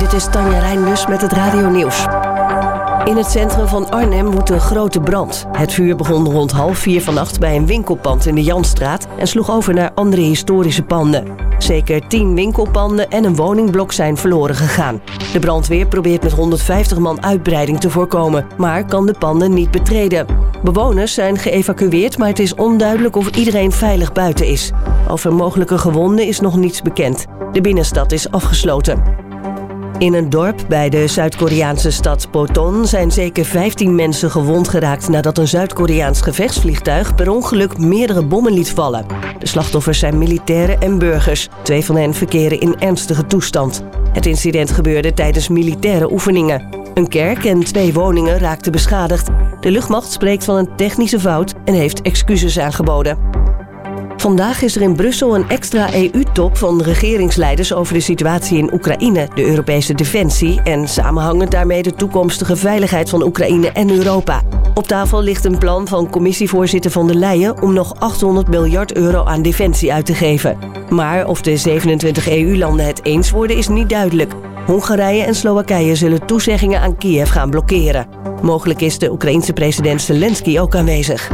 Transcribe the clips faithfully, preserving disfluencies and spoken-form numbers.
dit is Tanja Rijnbus met het Radio Nieuws. In het centrum van Arnhem woedt een grote brand. Het vuur begon rond half vier vannacht bij een winkelpand in de Janstraat en sloeg over naar andere historische panden. Zeker tien winkelpanden en een woningblok zijn verloren gegaan. De brandweer probeert met honderdvijftig man uitbreiding te voorkomen, maar kan de panden niet betreden. Bewoners zijn geëvacueerd, maar het is onduidelijk of iedereen veilig buiten is. Over mogelijke gewonden is nog niets bekend. De binnenstad is afgesloten. In een dorp bij de Zuid-Koreaanse stad Poton zijn zeker vijftien mensen gewond geraakt nadat een Zuid-Koreaans gevechtsvliegtuig per ongeluk meerdere bommen liet vallen. De slachtoffers zijn militairen en burgers. Twee van hen verkeren in ernstige toestand. Het incident gebeurde tijdens militaire oefeningen. Een kerk en twee woningen raakten beschadigd. De luchtmacht spreekt van een technische fout en heeft excuses aangeboden. Vandaag is er in Brussel een extra E U-top van regeringsleiders over de situatie in Oekraïne, de Europese defensie en samenhangend daarmee de toekomstige veiligheid van Oekraïne en Europa. Op tafel ligt een plan van commissievoorzitter von der Leyen om nog achthonderd miljard euro aan defensie uit te geven. Maar of de zevenentwintig E U-landen het eens worden is niet duidelijk. Hongarije en Slowakije zullen toezeggingen aan Kiev gaan blokkeren. Mogelijk is de Oekraïense president Zelensky ook aanwezig.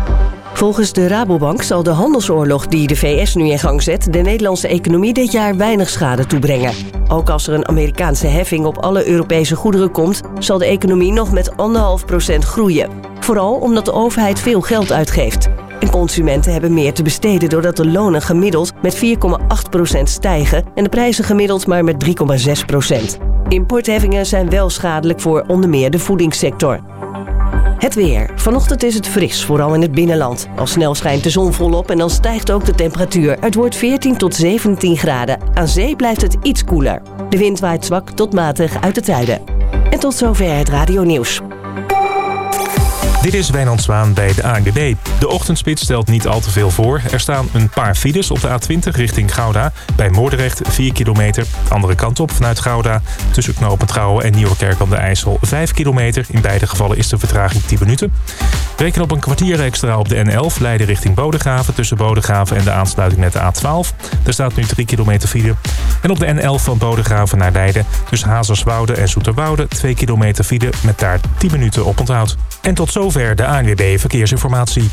Volgens de Rabobank zal de handelsoorlog die de V S nu in gang zet de Nederlandse economie dit jaar weinig schade toebrengen. Ook als er een Amerikaanse heffing op alle Europese goederen komt, zal de economie nog met anderhalf procent groeien. Vooral omdat de overheid veel geld uitgeeft. En consumenten hebben meer te besteden doordat de lonen gemiddeld met vier komma acht procent stijgen en de prijzen gemiddeld maar met drie komma zes procent. Importheffingen zijn wel schadelijk voor onder meer de voedingssector. Het weer. Vanochtend is het fris, vooral in het binnenland. Al snel schijnt de zon volop en dan stijgt ook de temperatuur. Het wordt veertien tot zeventien graden. Aan zee blijft het iets koeler. De wind waait zwak tot matig uit het zuiden. En tot zover het Radio Nieuws. Dit is Wijnand Zwaan bij de A N W B. De ochtendspits stelt niet al te veel voor. Er staan een paar files op de A twintig richting Gouda. Bij Moordrecht vier kilometer. Andere kant op vanuit Gouda. Tussen knooppunt Gouwen en Nieuwerkerk aan de IJssel vijf kilometer. In beide gevallen is de vertraging tien minuten. Reken op een kwartier extra op de N elf. Leiden richting Bodegraven. Tussen Bodegraven en de aansluiting met de A twaalf. Er staat nu drie kilometer file. En op de N elf van Bodegraven naar Leiden. Tussen Hazerswoude en Zoeterwoude twee kilometer file. Met daar tien minuten op onthoud. En tot zover de A N W B Verkeersinformatie.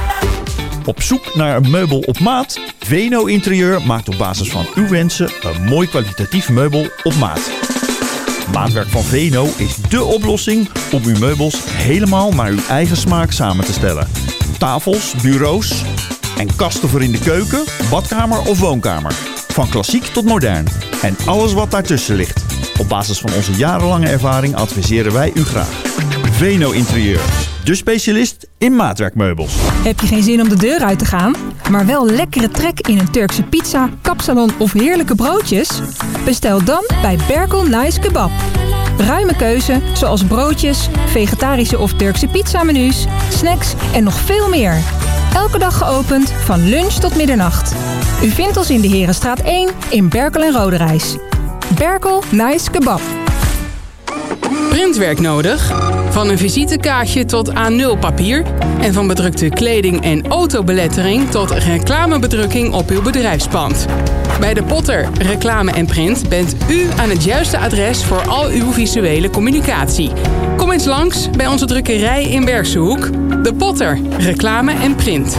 Op zoek naar een meubel op maat? Veno Interieur maakt op basis van uw wensen een mooi kwalitatief meubel op maat. Maatwerk van Veno is dé oplossing om uw meubels helemaal naar uw eigen smaak samen te stellen. Tafels, bureaus en kasten voor in de keuken, badkamer of woonkamer. Van klassiek tot modern. En alles wat daartussen ligt. Op basis van onze jarenlange ervaring adviseren wij u graag. Veno Interieur, de specialist in maatwerkmeubels. Heb je geen zin om de deur uit te gaan, maar wel lekkere trek in een Turkse pizza, kapsalon of heerlijke broodjes? Bestel dan bij Berkel Nice Kebab. Ruime keuze, zoals broodjes, vegetarische of Turkse pizzamenu's, snacks en nog veel meer. Elke dag geopend, van lunch tot middernacht. U vindt ons in de Herenstraat één in Berkel en Roderijs. Berkel Nice Kebab. Printwerk nodig? Van een visitekaartje tot A nul papier en van bedrukte kleding en autobelettering tot reclamebedrukking op uw bedrijfspand. Bij De Potter Reclame en Print bent u aan het juiste adres voor al uw visuele communicatie. Kom eens langs bij onze drukkerij in Bergshoek. De Potter Reclame en Print.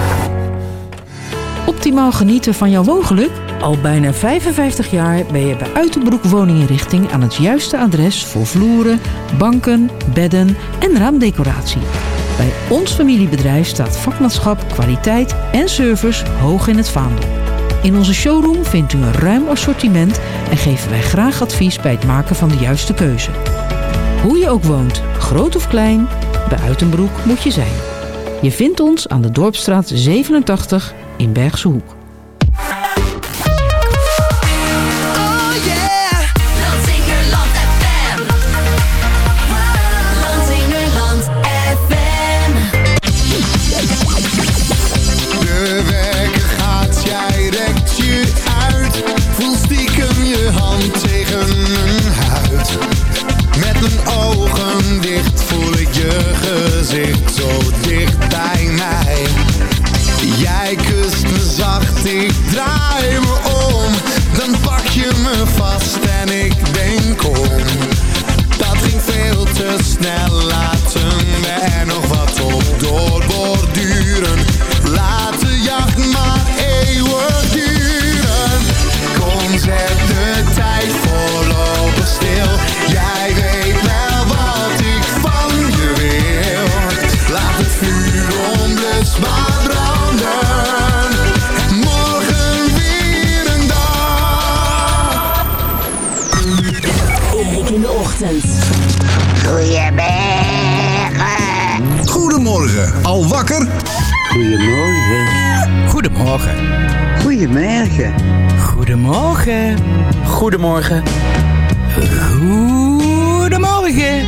Optimaal genieten van jouw woongeluk? Al bijna vijfenvijftig jaar ben je bij Uitenbroek Woninginrichting aan het juiste adres voor vloeren, banken, bedden en raamdecoratie. Bij ons familiebedrijf staat vakmanschap, kwaliteit en service hoog in het vaandel. In onze showroom vindt u een ruim assortiment en geven wij graag advies bij het maken van de juiste keuze. Hoe je ook woont, groot of klein, bij Uitenbroek moet je zijn. Je vindt ons aan de Dorpsstraat zevenentachtig in Bergse Hoek. Zo dicht bij mij. Jij kust me zacht ochtend. Goedemorgen. Goedemorgen. Al wakker? Goedemorgen. Goedemorgen. Goedemorgen. Goedemorgen. Goedemorgen. Goedemorgen.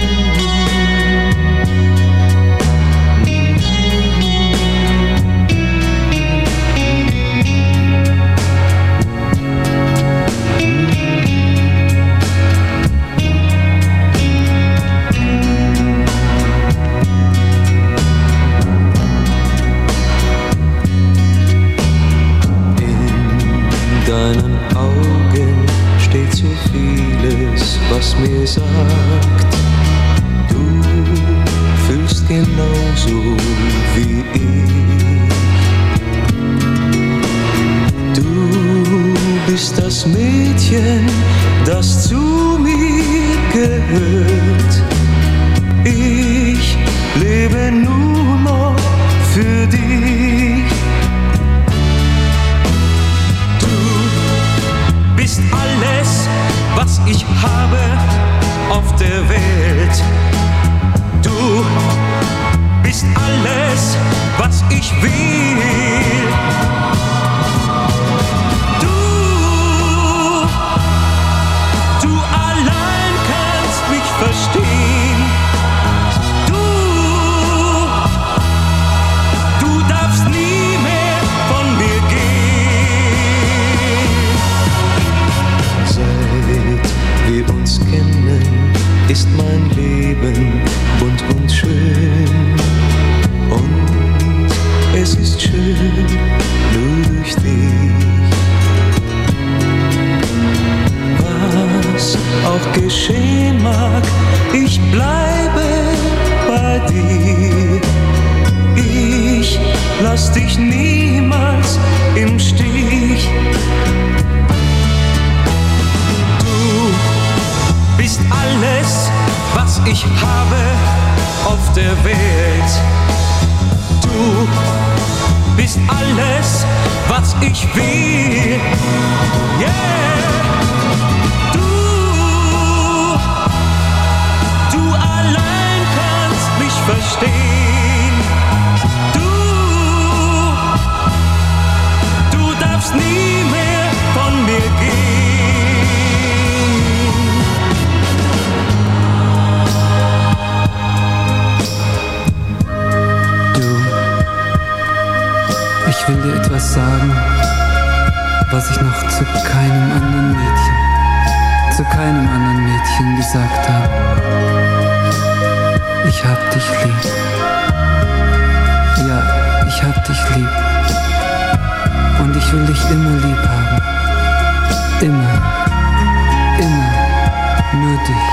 deinen Augen steht so vieles, was mir sagt, du fühlst genauso wie ich. Du bist das Mädchen, das zu mir gehört. Ich lebe nur noch für dich. Bist alles, was ich habe auf der Welt. Du bist alles, was ich will. Du, du allein kannst mich verstehen. Du, du darfst nie mehr von mir gehen. Seit wir uns kennen, ist mein Leben bunt und schön. Und es ist schön nur durch dich. Was auch geschehen mag, ich bleibe bei dir. Ich lass dich niemals im Stich. Bist alles, was ich habe auf der Welt. Du bist alles, was ich will. Yeah. Du, du allein kannst mich verstehen. Du, du darfst nie mehr von mir gehen. Ich will dir etwas sagen, was ich noch zu keinem anderen Mädchen, zu keinem anderen Mädchen gesagt habe. Ich hab dich lieb. Ja, ich hab dich lieb. Und ich will dich immer lieb haben. Immer, immer, nur dich.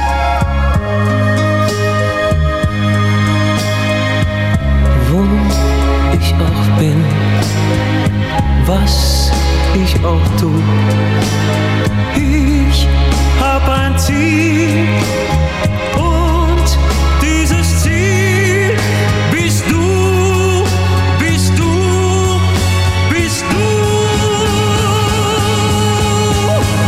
Wo ich auch bin, was ich auch tu, ich hab ein Ziel und dieses Ziel bist du, bist du, bist du.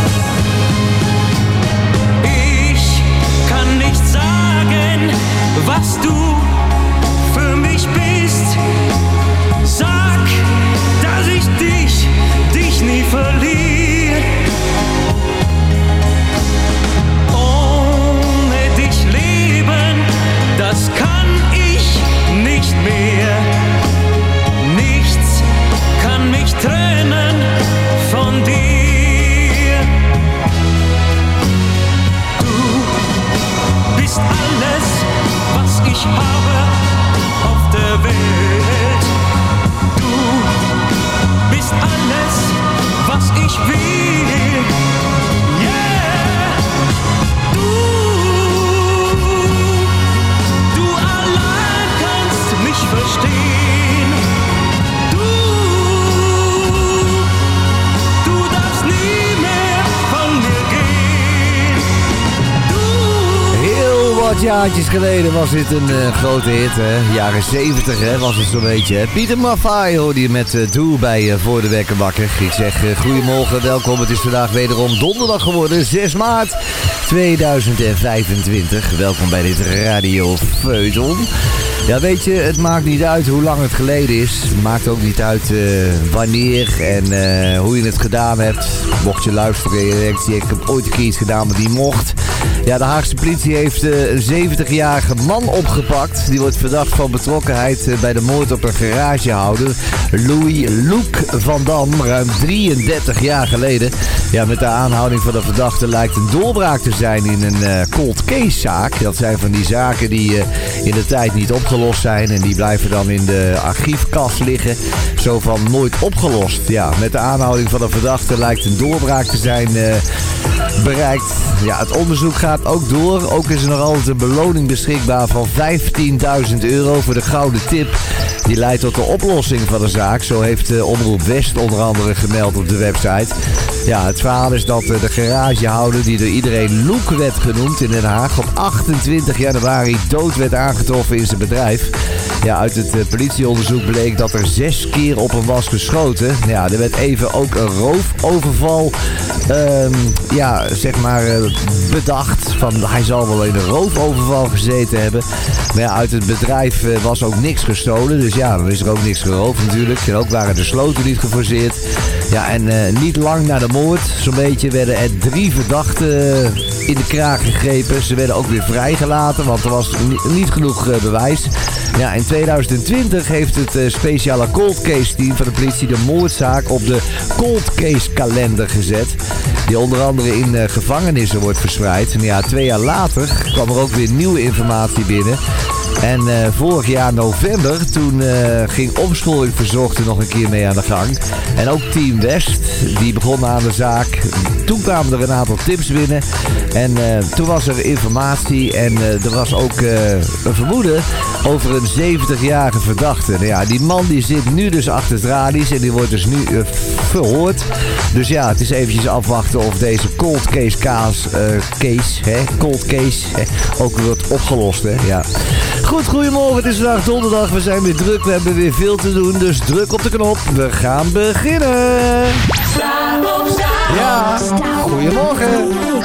honderd jaartjes geleden was dit een uh, grote hit, hè. Jaren zeventig, hè, was het zo'n beetje. Hè. Pieter Maffay hoorde je met uh, Doe bij uh, Voor de Wekker Wakker. Ik zeg uh, goedemorgen, welkom. Het is vandaag wederom donderdag geworden, zes maart tweeduizend vijfentwintig. Welkom bij dit Radio Feuilleton. Ja, weet je, het maakt niet uit hoe lang het geleden is. Het maakt ook niet uit uh, wanneer en uh, hoe je het gedaan hebt. Mocht je luisteren en je denkt, ik heb ooit een keer iets gedaan, maar die mocht. Ja, de Haagse politie heeft uh, een zeventigjarige man opgepakt. Die wordt verdacht van betrokkenheid uh, bij de moord op een garagehouder. Louis Loek van Dam, ruim drieëndertig jaar geleden. Ja, met de aanhouding van de verdachte lijkt een doorbraak te zijn in een uh, cold case zaak. Dat zijn van die zaken die uh, in de tijd niet opgelost zijn. En die blijven dan in de archiefkast liggen. Zo van nooit opgelost. Ja, met de aanhouding van de verdachte lijkt een doorbraak te zijn uh, bereikt. Ja, het onderzoek gaat ook door. Ook is er nog altijd een beloning beschikbaar van vijftienduizend euro voor de gouden tip. Die leidt tot de oplossing van de zaak. Zo heeft uh, Omroep West onder andere gemeld op de website. Ja, het verhaal is dat uh, de garagehouder, die door iedereen Loek werd genoemd in Den Haag, op achtentwintig januari dood werd aangetroffen in zijn bedrijf. Ja, uit het uh, politieonderzoek bleek dat er zes keer op hem was geschoten. Ja, er werd even ook een roofoverval um, ja, zeg maar uh, bedacht. Van, hij zal wel in een roofoverval gezeten hebben. Maar ja, uit het bedrijf uh, was ook niks gestolen. Dus ja, dan is er ook niks geroofd natuurlijk. En ook waren de sloten niet geforceerd. Ja, en uh, niet lang na de moord, zo'n beetje, werden er drie verdachten in de kraag gegrepen. Ze werden ook weer vrijgelaten, want er was n- niet genoeg uh, bewijs. Ja, in tweeduizend twintig heeft het uh, speciale cold case team van de politie de moordzaak op de cold case kalender gezet. Die onder andere in uh, gevangenissen wordt verspreid. En ja, twee jaar later kwam er ook weer nieuwe informatie binnen. En uh, vorig jaar november, toen uh, ging Opsporing Verzocht er nog een keer mee aan de gang. En ook Team West, die begon aan de zaak. Toen kwamen er een aantal tips binnen. En uh, toen was er informatie en uh, er was ook uh, een vermoeden over een zeventigjarige verdachte. Nou ja, die man die zit nu dus achter het tralies en die wordt dus nu uh, verhoord. Dus ja, het is eventjes afwachten of deze cold case kaas, uh, case, hè, cold case, hè, ook wordt opgelost, hè. Ja. Goed, goedemorgen, het is vandaag donderdag, we zijn weer druk, we hebben weer veel te doen, dus druk op de knop, we gaan beginnen. Sta op, sta op, ja, goedemorgen.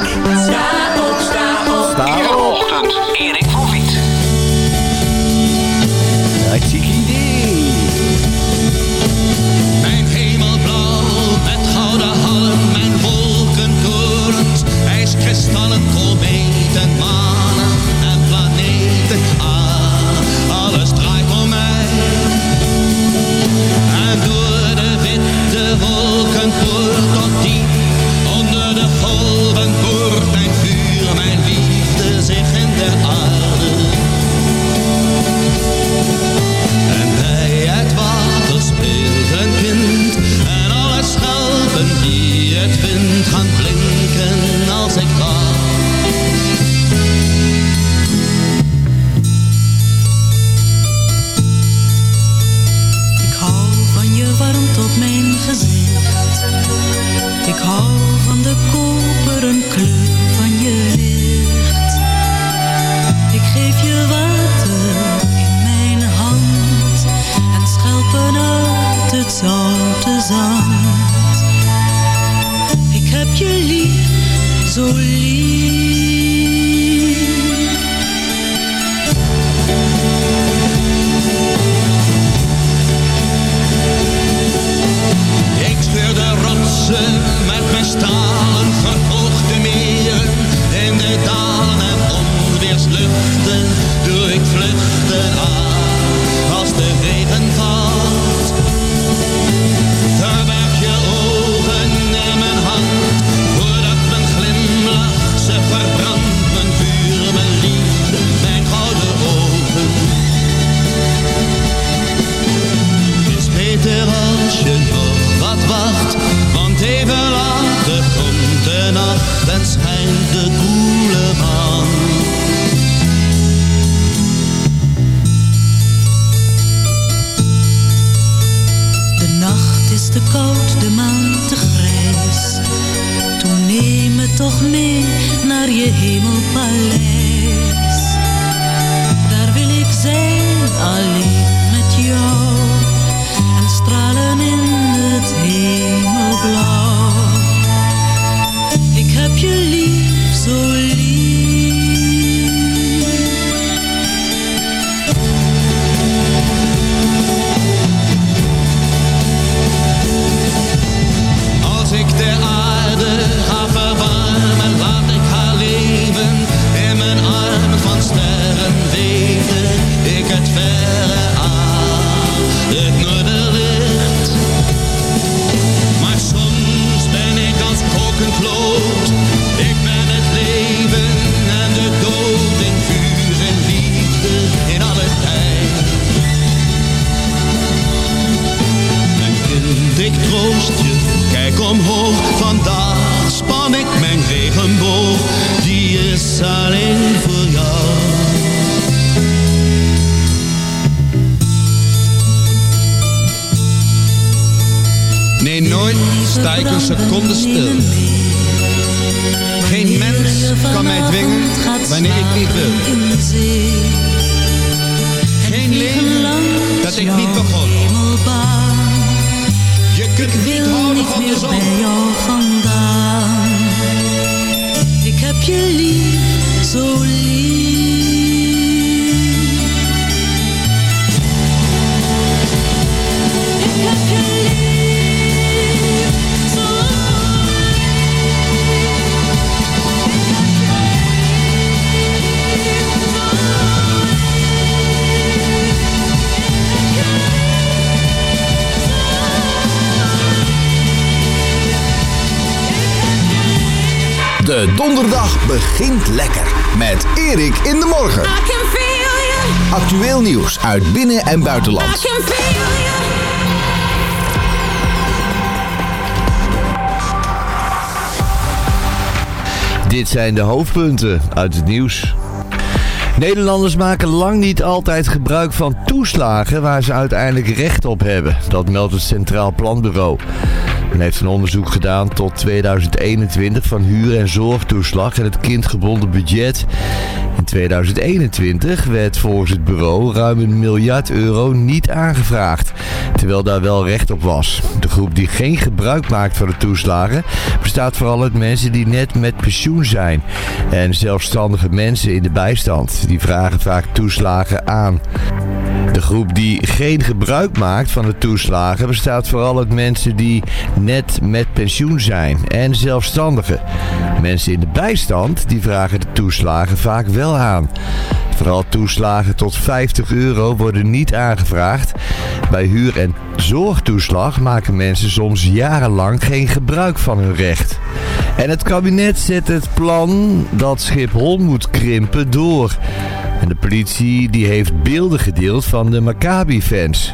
Sta op, sta op. Sta op. Iedere ochtend, Erik van Vliet. Hartstikke idee. Mijn hemelblauw met gouden hallen, mijn wolkentorens, ijskristallen, kometen, manen en planeten. Ah, alles draait om mij. En door de witte wolkenpoort tot diep onder de golven boort mijn vuur, mijn liefde zich in de aarde. En bij het water speelt een kind en alle schelpen die het vindt gaan blinken als ik ga. Ik hou van je warmte op mijn gezicht. Ik hou van de koperen kleur van je licht. Ik geef je water in mijn hand en schelpen uit het zoute zand. Ik heb je lief, zo lief. Ik scheur de rotsen met mijn stalen verhoogde meren. In de dalen en onweersluchten doe ik vluchten aan. Als de regen valt, verberg je ogen in mijn hand. Voordat mijn glimlach ze verbrandt, mijn vuur, mijn liefde, mijn gouden ogen. Het is beter als je nog wat wacht, want even later komt de nacht en schijnt de koele maan. De nacht is te koud, de maan te grijs. Toen neem me toch mee naar je hemelpaleis. een seconde stil. Geen mens kan mij dwingen wanneer ik niet wil. Geen leven dat ik niet begon. Je kunt niet houden van de zon. Ik heb je lief, zo lief. Ik heb je lief, zo De donderdag begint lekker met Erik in de morgen. Actueel nieuws uit binnen- en buitenland. Dit zijn de hoofdpunten uit het nieuws. Nederlanders maken lang niet altijd gebruik van toeslagen waar ze uiteindelijk recht op hebben. Dat meldt het Centraal Planbureau. Men heeft een onderzoek gedaan tot tweeduizend eenentwintig van huur- en zorgtoeslag en het kindgebonden budget. In tweeduizend eenentwintig werd volgens het bureau ruim een miljard euro niet aangevraagd, terwijl daar wel recht op was. De groep die geen gebruik maakt van de toeslagen bestaat vooral uit mensen die net met pensioen zijn en zelfstandige mensen in de bijstand. Die vragen vaak toeslagen aan. De groep die geen gebruik maakt van de toeslagen bestaat vooral uit mensen die net met pensioen zijn en zelfstandigen. Mensen in de bijstand die vragen de toeslagen vaak wel aan. Vooral toeslagen tot vijftig euro worden niet aangevraagd. Bij huur- en zorgtoeslag maken mensen soms jarenlang geen gebruik van hun recht. En het kabinet zet het plan dat Schiphol moet krimpen door. En de politie die heeft beelden gedeeld van de Maccabi-fans.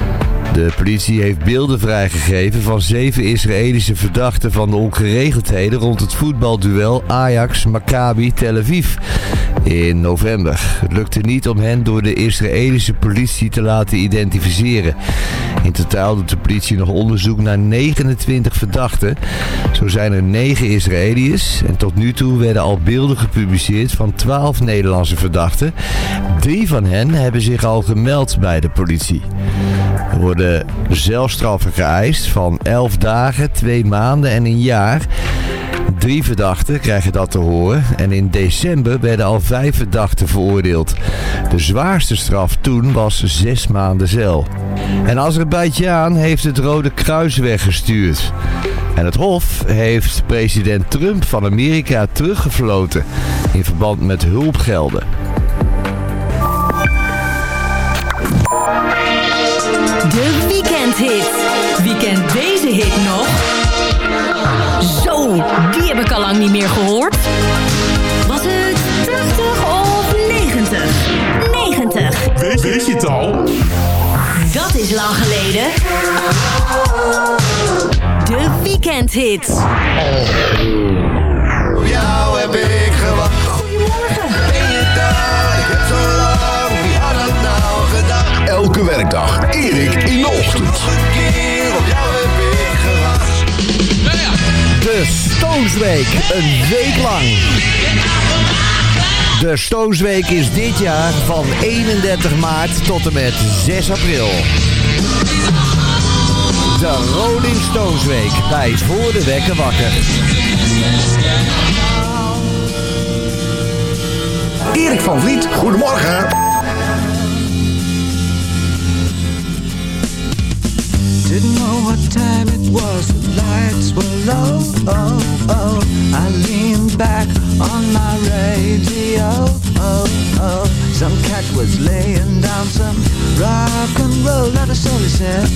De politie heeft beelden vrijgegeven van zeven Israëlische verdachten van de ongeregeldheden rond het voetbalduel Ajax-Maccabi Tel Aviv in november. Het lukte niet om hen door de Israëlische politie te laten identificeren. In totaal doet de politie nog onderzoek naar negenentwintig verdachten. Zo zijn er negen Israëliërs en tot nu toe werden al beelden gepubliceerd van twaalf Nederlandse verdachten. Drie van hen hebben zich al gemeld bij de politie. Er worden zelfstraffen geëist van elf dagen, twee maanden en een jaar. Drie verdachten krijgen dat te horen en in december werden al vijf verdachten veroordeeld. De zwaarste straf toen was zes maanden cel. En Azerbeidzjan heeft het Rode Kruis weggestuurd. En het Hof heeft president Trump van Amerika teruggefloten in verband met hulpgelden. De weekendhit. Wie kent deze hit nog? Zo, die heb ik al lang niet meer gehoord. Was het tachtig of negentig? negentig. Weet, weet je het al? Dat is lang geleden. De weekendhit. Op jou heb ik gewacht. Goedemorgen. Ben je daar? Ik heb zo lang. Wie had het nou gedacht? Elke werkdag Erik in de ochtend. Nog een keer op jou heb ik gewacht. De Stones Week, een week lang. De Stones Week is dit jaar van eenendertig maart tot en met zes april. De Rolling Stones Week bij Voor de Wekker Wakker. Erik van Vliet, goedemorgen. Didn't know what time it was, the lights were low, oh, oh. I leaned back on my radio, oh, oh. Some cat was laying down some rock and roll, that is all he said.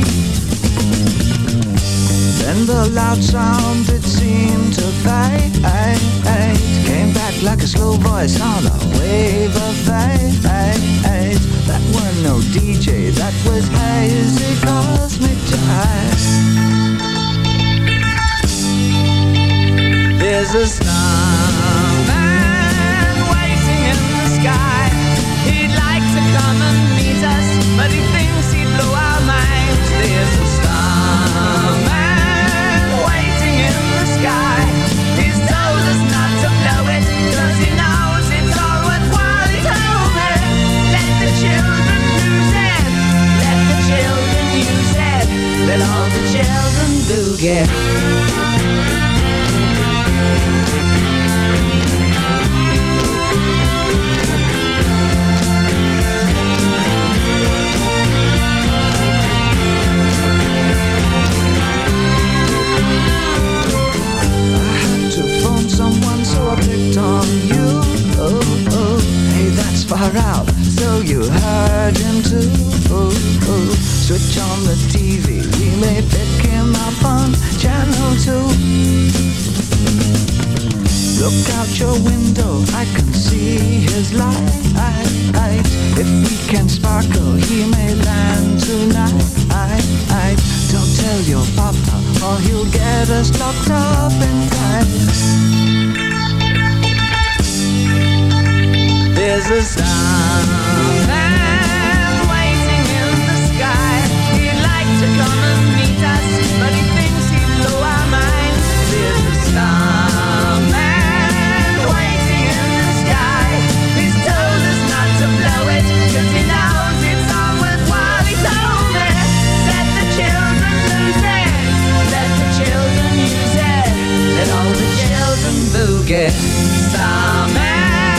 Then the loud sound, it seemed to fade, came back like a slow voice on a wave of fate. That were no D J, that was hazy cosmic jive. There's a starman waiting in the sky. He'd like to come and meet us, but he thinks he'd blow our minds. There's a starman waiting Look out your window, I can see his light. If we can sparkle, he may land tonight. Don't tell your papa, or he'll get us locked up and tight. There's a starman waiting in the sky. He'd like to come and meet us, but he thinks he'd blow our minds. There's a starman waiting in the sky. He's told us not to blow it, cause he knows it's all worthwhile. He told me, let the children lose it, let the children use it, let all the children boogie. Starman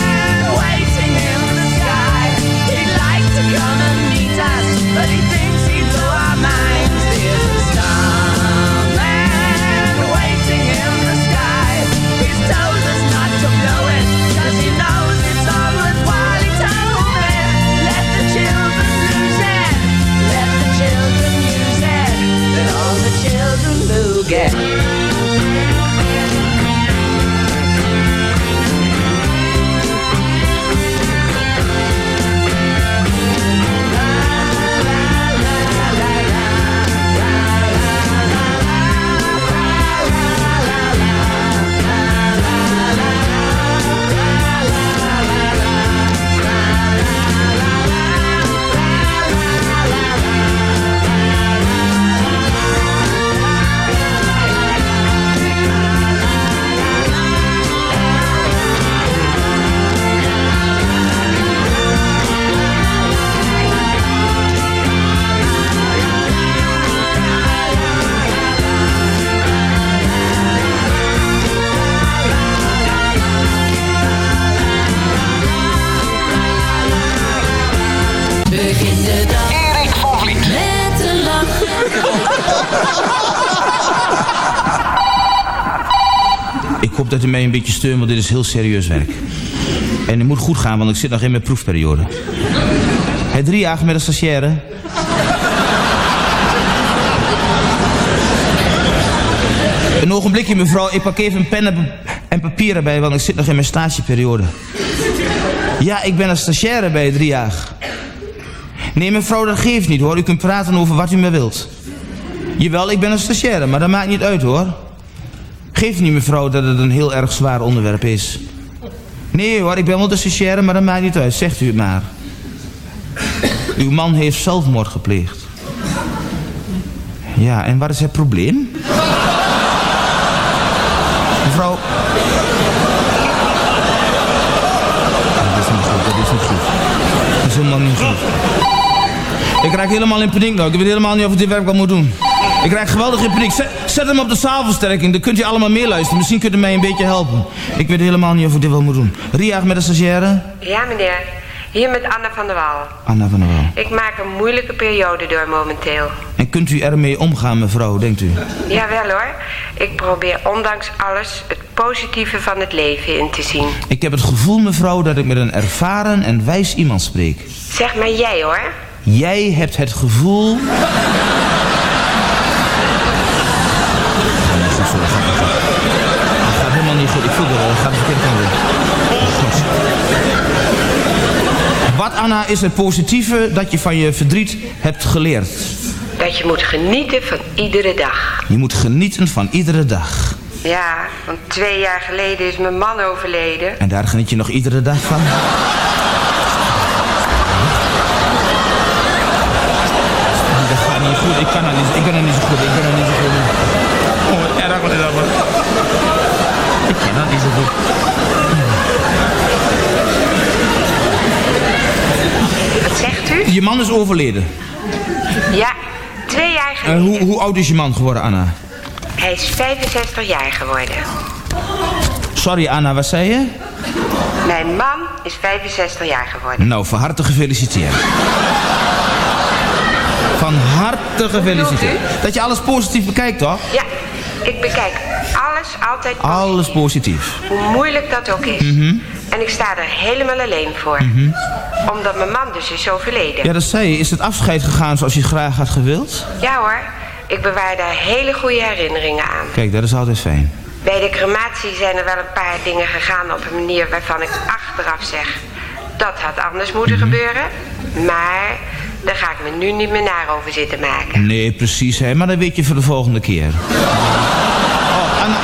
come and meet us, but he thinks he'd blow our minds. There's a starman waiting in the sky. He's told us not to blow it, cause he knows it's all worthwhile. He told me, let the children lose it, let the children use it, let all the children boogie. Ik hoop dat u mij een beetje steunt, want dit is heel serieus werk. En het moet goed gaan, want ik zit nog in mijn proefperiode. Het drie jaar met een stagiaire. Een ogenblikje, mevrouw. Ik pak even een pen en papieren bij, want ik zit nog in mijn stageperiode. Ja, ik ben een stagiaire bij drie jaar. Nee, mevrouw, dat geeft niet, hoor. U kunt praten over wat u maar wilt. Jawel, ik ben een stagiaire, maar dat maakt niet uit, hoor. Geeft niet, mevrouw, dat het een heel erg zwaar onderwerp is. Nee, hoor, ik ben wel de stagiaire, maar dat maakt niet uit. Zegt u het maar. Uw man heeft zelfmoord gepleegd. Ja, en wat is het probleem? Mevrouw... Dat is niet goed, dat is niet goed. Dat is helemaal niet goed. Ik raak helemaal in paniek nou. Ik weet helemaal niet of ik dit werk wel moet doen. Ik raak geweldig in paniek. Zet, zet hem op de zaalversterking, dan kunt u allemaal meeluisteren. Misschien kunt u mij een beetje helpen. Ik weet helemaal niet of ik dit wel moet doen. Ria met een stagiaire? Ja, meneer. Hier met Anna van der Waal. Anna van der Waal. Ik maak een moeilijke periode door momenteel. En kunt u ermee omgaan, mevrouw, denkt u? Jawel hoor. Ik probeer ondanks alles het positieve van het leven in te zien. Ik heb het gevoel, mevrouw, dat ik met een ervaren en wijs iemand spreek. Zeg maar jij hoor. Jij hebt het gevoel... Dat gaat helemaal niet goed. Ik voel het wel. Het gaat de verkeerde kant weer. Wat, Anna, is het positieve dat je van je verdriet hebt geleerd? Dat je moet genieten van iedere dag. Je moet genieten van iedere dag. Ja, want twee jaar geleden is mijn man overleden. En daar geniet je nog iedere dag van? Dat gaat niet goed. Ik kan dat niet, ik kan dat niet zo goed. Ik kan dat niet zo goed. Oh, wat erg wat is dat, man. Ik kan dat niet zo goed. Wat zegt u? Je man is overleden. Ja, twee jaar geleden. Uh, hoe, hoe oud is je man geworden, Anna? Hij is vijfenzestig jaar geworden. Sorry, Anna, wat zei je? Mijn man is vijfenzestig jaar geworden. Nou, van harte gefeliciteerd. Van harte gefeliciteerd. Dat je alles positief bekijkt, toch? Ja, ik bekijk alles altijd positief. Alles positief. Hoe moeilijk dat ook is. Mm-hmm. En ik sta er helemaal alleen voor. Mm-hmm. Omdat mijn man dus is overleden. Ja, dat zei je. Is het afscheid gegaan zoals je graag had gewild? Ja hoor. Ik bewaar daar hele goede herinneringen aan. Kijk, dat is altijd fijn. Bij de crematie zijn er wel een paar dingen gegaan op een manier waarvan ik achteraf zeg... dat had anders moeten gebeuren, maar daar ga ik me nu niet meer naar over zitten maken. Nee, precies, hè, maar dat weet je voor de volgende keer. Oh, en...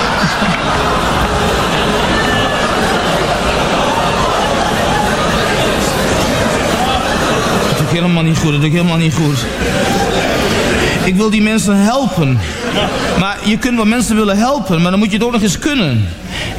Dat doe ik helemaal niet goed, dat doe ik helemaal niet goed. Ik wil die mensen helpen. Maar je kunt wel mensen willen helpen, maar dan moet je het ook nog eens kunnen.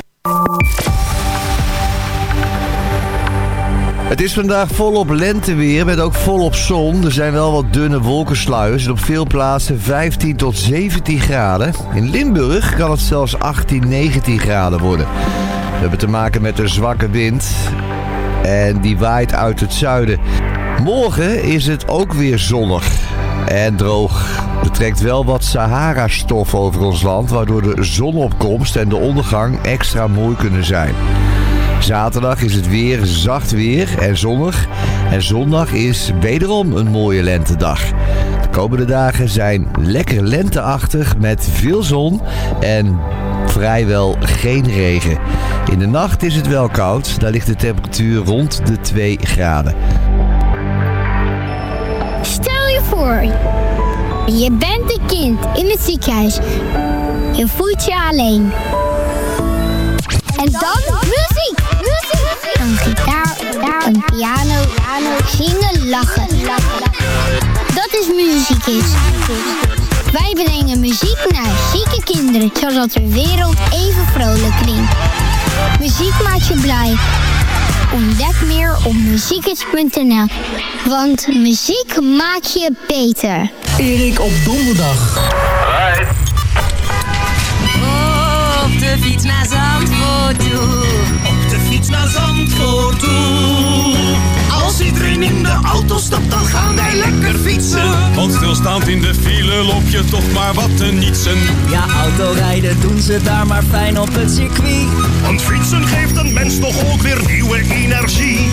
Het is vandaag volop lenteweer met ook volop zon. Er zijn wel wat dunne wolkensluiers en op veel plaatsen vijftien tot zeventien graden. In Limburg kan het zelfs achttien, negentien graden worden. We hebben te maken met een zwakke wind en die waait uit het zuiden. Morgen is het ook weer zonnig en droog. Er trekt wel wat Sahara-stof over ons land, waardoor de zonopkomst en de ondergang extra mooi kunnen zijn. Zaterdag is het weer zacht weer en zonnig. En zondag is wederom een mooie lentedag. De komende dagen zijn lekker lenteachtig met veel zon en vrijwel geen regen. In de nacht is het wel koud. Daar ligt de temperatuur rond de twee graden. Stel je voor, je bent een kind in het ziekenhuis. Je voelt je alleen. En dan muziek, muziek, een gitaar, een piano, zingen, lachen. Dat is Muziekkids. Wij brengen muziek naar zieke kinderen, zodat de wereld even vrolijk klinkt. Muziek maakt je blij. Ontdek meer op muziekkids punt n l. Want muziek maakt je beter. Erik op donderdag. Right. Op de fiets naar Zandvoort toe. Op de fiets naar Zandvoort toe. Als iedereen in de auto stapt, dan gaan wij lekker fietsen. Want stilstaand in de file loop je toch maar wat te nietsen. Ja, autorijden doen ze daar maar fijn op het circuit. Want fietsen geeft een mens toch ook weer nieuwe energie.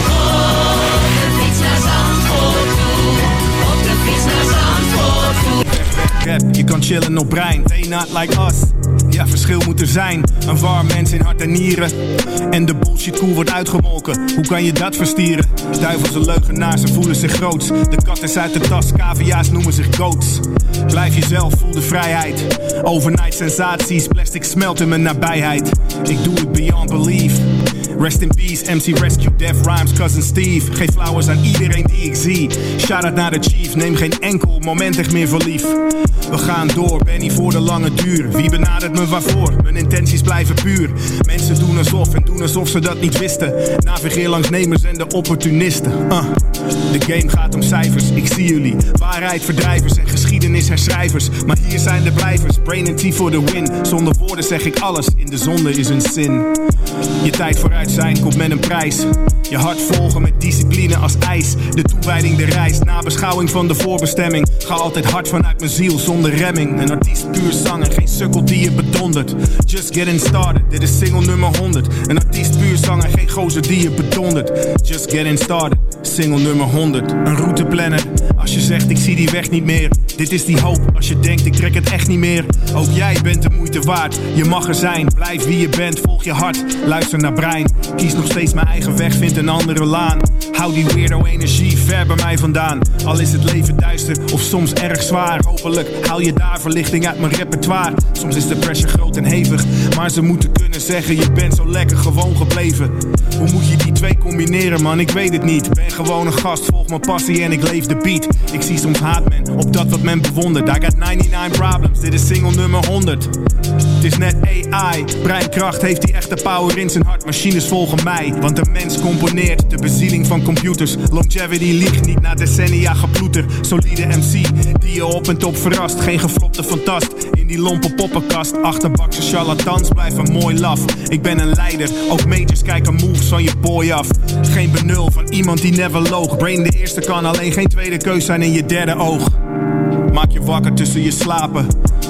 Op de fiets naar Zandvoort toe. Op de fiets naar Zandvoort toe. Rap, je kan chillen op brein, they not like us. Ja, verschil moet er zijn, een warm mens in hart en nieren. En de bullshit koe wordt uitgemolken, hoe kan je dat verstieren? Duivelse leugenaars, ze voelen zich groots. De kat is uit de tas, cavia's noemen zich goats. Blijf jezelf, voel de vrijheid. Overnight sensaties, plastic smelt in mijn nabijheid. Ik doe het beyond belief. Rest in peace, M C Rescue, Def Rhymes, Cousin Steve. Geef flowers aan iedereen die ik zie. Shout-out naar de chief, neem geen enkel moment echt meer voor lief. We gaan door, ben niet voor de lange duur. Wie benadert me waarvoor? Mijn intenties blijven puur. Mensen doen alsof en doen alsof ze dat niet wisten. Navigeer langs nemers en de opportunisten. uh. De game gaat om cijfers, ik zie jullie. Waarheid verdrijvers en geschiedenis herschrijvers. Maar hier zijn de blijvers, brain en T voor de win. Zonder woorden zeg ik alles, in de zonde is een zin. Je tijd vooruit zijn komt met een prijs. Je hart volgen met discipline als ijs. De toewijding, de reis, na beschouwing van de voorbestemming. Ga altijd hard vanuit mijn ziel, zonder remming. Een artiest puur zang en geen sukkel die je bedondert. Just getting started, dit is single nummer honderd. Een artiest puur zang en geen gozer die je bedondert. Just getting started, single nummer honderd. Een routeplanner, als je zegt ik zie die weg niet meer. Dit is die hoop, als je denkt ik trek het echt niet meer. Ook jij bent de moeite waard, je mag er zijn. Blijf wie je bent, volg je hart, luister naar brein. Kies nog steeds mijn eigen weg, vind een andere laan. Hou die weirdo energie ver bij mij vandaan. Al is het leven duister of soms erg zwaar. Hopelijk haal je daar verlichting uit mijn repertoire. Soms is de pressure groot en hevig, maar ze moeten kunnen zeggen je bent zo lekker gewoon gebleven. Hoe moet je die twee combineren man, ik weet het niet. Ben gewoon een gast, volg mijn passie en ik leef de beat. Ik zie soms haat men op dat wat men bewondert. I got negenennegentig problems, dit is single nummer honderd. Het is net A I, breinkracht heeft die echte power in zijn hart. Machines volgen mij, want de mens componeert de bezieling van computers. Longevity liegt niet na decennia geploeter. Solide M C, die je op en top verrast. Geen geflopte fantast, in die lompe poppenkast. Achterbakse charlatans blijven mooi laf. Ik ben een leider, ook majors kijken moves van je boy af. Geen benul van iemand die never loog. Brain de eerste kan alleen geen tweede keus zijn in je derde oog. Maak je wakker tussen je slapen.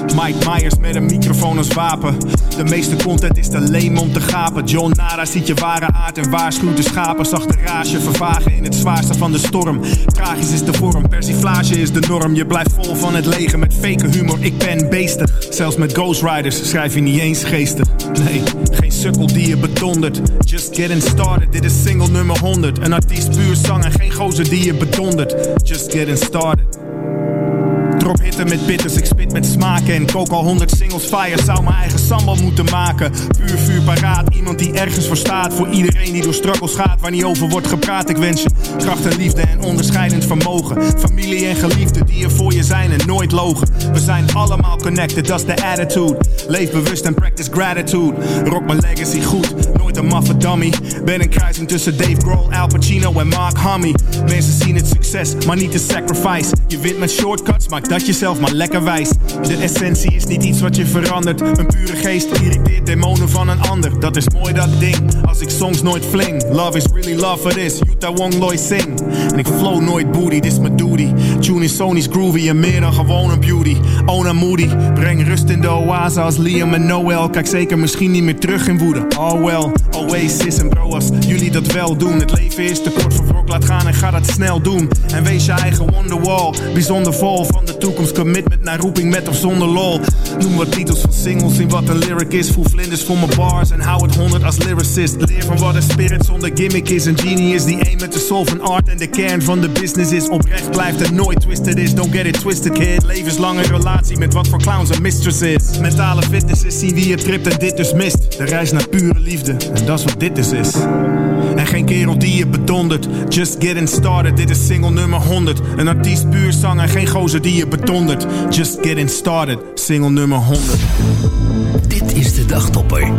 Mike Myers met een microfoon als wapen. De meeste content is te leem om te gapen. John Nara ziet je ware aard en waarschuwt de schapen. Zag de rage vervagen in het zwaarste van de storm. Tragisch is de vorm, persiflage is de norm. Je blijft vol van het leger met fake humor, ik ben beestig. Zelfs met Ghost Riders schrijf je niet eens geestig. Nee, geen sukkel die je bedondert. Just getting started, dit is single nummer honderd. Een artiest puur zang en geen gozer die je bedondert. Just getting started. Drop hitten met bitters, ik spit met smaken. En kook al honderd singles fire, zou mijn eigen sambal moeten maken. Puur vuur paraat, iemand die ergens voor staat. Voor iedereen die door struggles gaat, waar niet over wordt gepraat. Ik wens je kracht en liefde en onderscheidend vermogen. Familie en geliefden die er voor je zijn en nooit logen. We zijn allemaal connected, dat is de attitude. Leef bewust en practice gratitude. Rock mijn legacy goed, nooit een maffe dummy. Ben een kruising tussen Dave Grohl, Al Pacino en Mark Hamill. Mensen zien het succes, maar niet de sacrifice. Je wint met shortcuts, maak dat jezelf maar lekker wijst. De essentie is niet iets wat je verandert. Een pure geest irriteert demonen van een ander. Dat is mooi dat ding, als ik songs nooit fling. Love is really love for this, Utah Wong Loy sing. En ik flow nooit booty, dit is mijn duty. Tune is Sony's groovy en meer dan gewoon een beauty. Ona Moody, breng rust in de oase als Liam en Noel. Kijk zeker misschien niet meer terug in woede. Oh well, Oasis en bro als jullie dat wel doen. Het leven is te kort voor wrok, laat gaan en ga dat snel doen. En wees je eigen Wonderwall, bijzonder vol van de toekomst, commitment naar roeping met of zonder lol. Noem wat titels van singles, zien wat een lyric is. Voel vlinders voor mijn bars en hou het honderd als lyricist. Leer van wat een spirit zonder gimmick is. Een genie is die één met de soul van art. En de kern van de business is oprecht blijft en nooit twisted is. Don't get it twisted kid. Levenslange relatie met wat voor clowns een mistress is. Mentale fitness is zien wie je tript en dit dus mist. De reis naar pure liefde en dat is wat dit dus is. En geen kerel die je bedondert. Just getting started, dit is single nummer honderd. Een artiest puur zang en geen gozer die je bedondert. Just getting started, single nummer honderd. Dit is de dagtopper. Hey,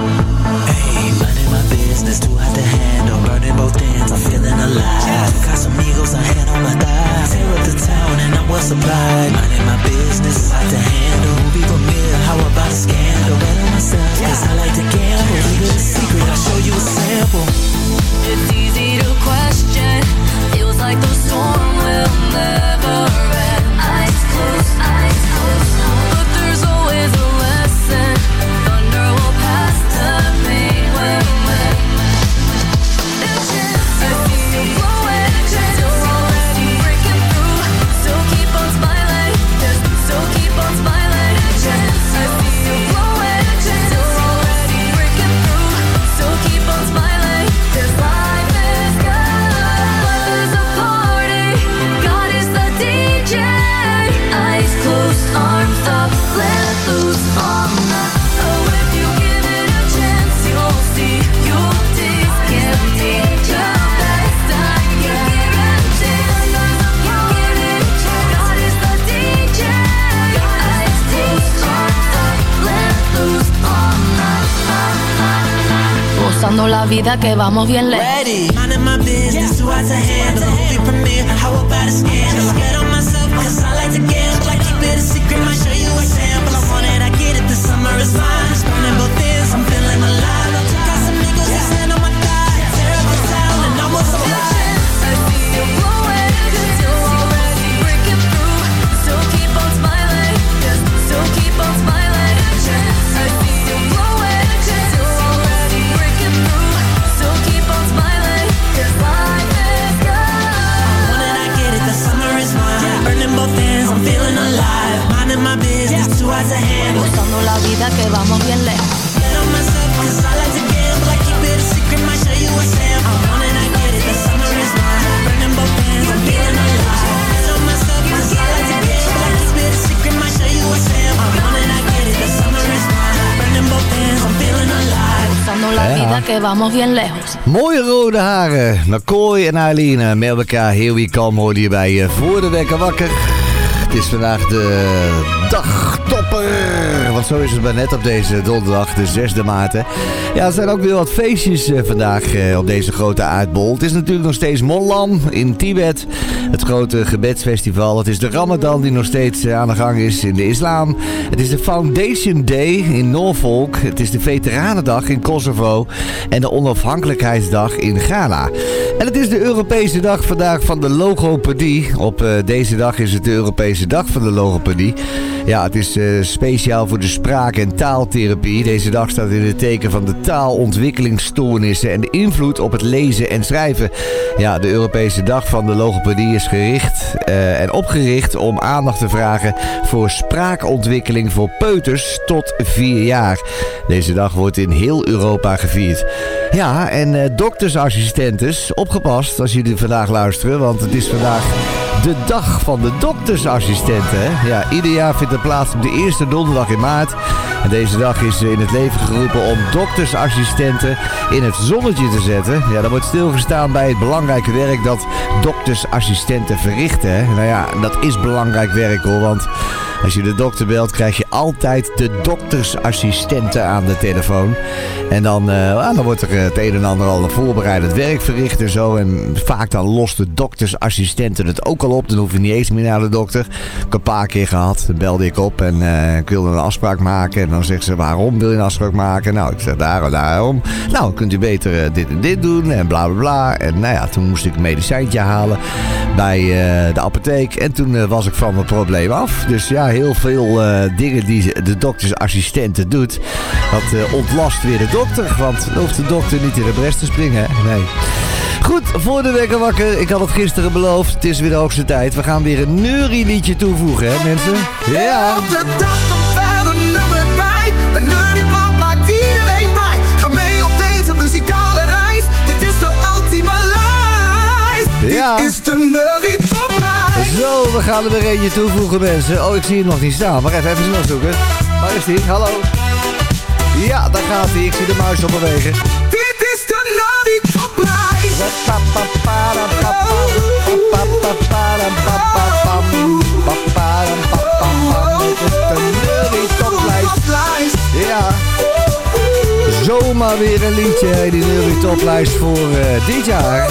minding my business, too hot to handle. Burning both ends, I'm feeling alive. Casamigos, I hand on my thighs. Tear up the town and I'm well supplied. Minding my business, too hot to handle. Movie premiere, how about a scandal? Bet on myself, cause I like to gamble. Leave it a secret, I'll show you a sample. It's easy to question. Feels like the storm will never end. Eyes closed, eyes closed. But there's always a lesson. Thunder will pass to me when when. I see you glowing, still already breaking through. So keep on smiling, so keep on smiling. I see you glowing, still already breaking through. So keep on smiling, 'cause life is good. Life is a party, God is the D J. Eyes closed, arms up, let loose on the. Oh, if you give it a chance, you'll see your days can be your best. I can guarantee. You give it a chance, God is the D J. Eyes closed, arms up, let loose on the. Gozando la vida que vamos bien lejos. Ready. Minding my business, too hot to handle. Movie premiere, how about a scandal? Scared on myself, cause I like to gamble. I keep it a secret, might show you a sample. I want it, I get it, the summer is mine. It's burning both ends, I'm feeling alive. Got some niggas that stand on my thigh. Tear up the town and I'm well supplied. I see you glowing, still already breaking through. So keep on smiling, so keep on smiling. I see you glowing, still already breaking through. So keep on smiling, 'cause life is good. Want it, I get it, the summer is mine. Burning both ends, I'm feeling alive. Minding my business, too hot to handle. Gozando la vida que vamos bien lejos. Bet on myself, 'cause I like to gamble. I keep it a secret, might show you a sample. Want it, I get it, the summer is mine. Burning both ends, I'm feeling alive. Bet on myself, 'cause I like to gamble. I keep it a secret, might show you a sample. Want it, I get it, the summer is mine. Burning both ends, I'm feeling alive. Gozando la Ja. vida que vamos bien lejos. Mooie rode haren. McCoy en Eileen met elkaar. Here we come hoorde je bij je voor de wekker wakker. Het is vandaag de dagtopper. Wat want zo is het maar net op deze donderdag, de zesde maart. Hè. Ja, er zijn ook weer wat feestjes uh, vandaag uh, op deze grote aardbol. Het is natuurlijk nog steeds Mollam in Tibet, het grote gebedsfestival. Het is de Ramadan die nog steeds uh, aan de gang is in de islam. Het is de Foundation Day in Norfolk. Het is de Veteranendag in Kosovo en de Onafhankelijkheidsdag in Ghana. En het is de Europese dag vandaag van de logopedie. Op uh, deze dag is het de Europese dag van de logopedie. Ja, het is uh, speciaal voor de spraak- en taaltherapie. Deze dag staat in het teken van de taalontwikkelingsstoornissen en de invloed op het lezen en schrijven. Ja, de Europese dag van de logopedie is gericht uh, en opgericht om aandacht te vragen voor spraakontwikkeling voor peuters tot vier jaar. Deze dag wordt in heel Europa gevierd. Ja, en uh, doktersassistentes, opgepast als jullie vandaag luisteren, want het is vandaag de dag van de doktersassistenten. Hè? Ja, ieder jaar vindt er plaats op de eerste donderdag in maart. En deze dag is in het leven geroepen om doktersassistenten in het zonnetje te zetten. Ja, er wordt stilgestaan bij het belangrijke werk dat doktersassistenten verrichten. Hè? Nou ja, dat is belangrijk werk hoor, want als je de dokter belt, krijg je altijd de doktersassistenten aan de telefoon. En dan, uh, dan wordt er het een en ander al voorbereidend werk verricht en zo. En vaak dan lost de doktersassistenten het ook al op. Dan hoef je niet eens meer naar de dokter. Ik heb een paar keer gehad. Dan belde ik op en uh, ik wilde een afspraak maken. En dan zegt ze, waarom wil je een afspraak maken? Nou, ik zeg, daarom, daarom. Nou, kunt u beter uh, dit en dit doen en bla bla bla. En nou ja, toen moest ik een medicijntje halen bij uh, de apotheek. En toen uh, was ik van mijn probleem af. Dus ja, heel veel uh, dingen die de doktersassistenten doet. Dat uh, ontlast weer de dokter. Want dan hoeft de dokter niet in de bres te springen. Hè? Nee. Goed, voor de wekker wakker. Ik had het gisteren beloofd. Het is weer de hoogste tijd. We gaan weer een neurieliedje toevoegen, hè mensen? Ja. Op de dag komt verder nummer bij. Een neuriepop maakt iedereen blij. Ga mee op deze muzikale reis. Dit is de ultieme lijst. Ja. Dit is de neuriepoplijst. Zo, we gaan er weer eentje toevoegen, mensen. Oh, ik zie hem nog niet staan. Maar even, even snel zoeken. Waar is die? Hallo? Ja, daar gaat hij. Ik zie de muis op bewegen. Dit is de neuriepoplijst. Ja. Zomaar weer een liedje, die neurietoplijst voor uh, dit jaar.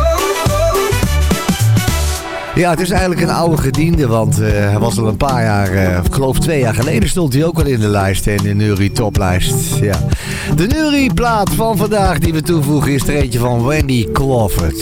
Ja, het is eigenlijk een oude gediende, want uh, hij was al een paar jaar, uh, ik geloof twee jaar geleden stond hij ook al in de lijst, in de Neuri-toplijst. Ja. De Neuri-plaat van vandaag die we toevoegen is er eentje van Wendy Crawford.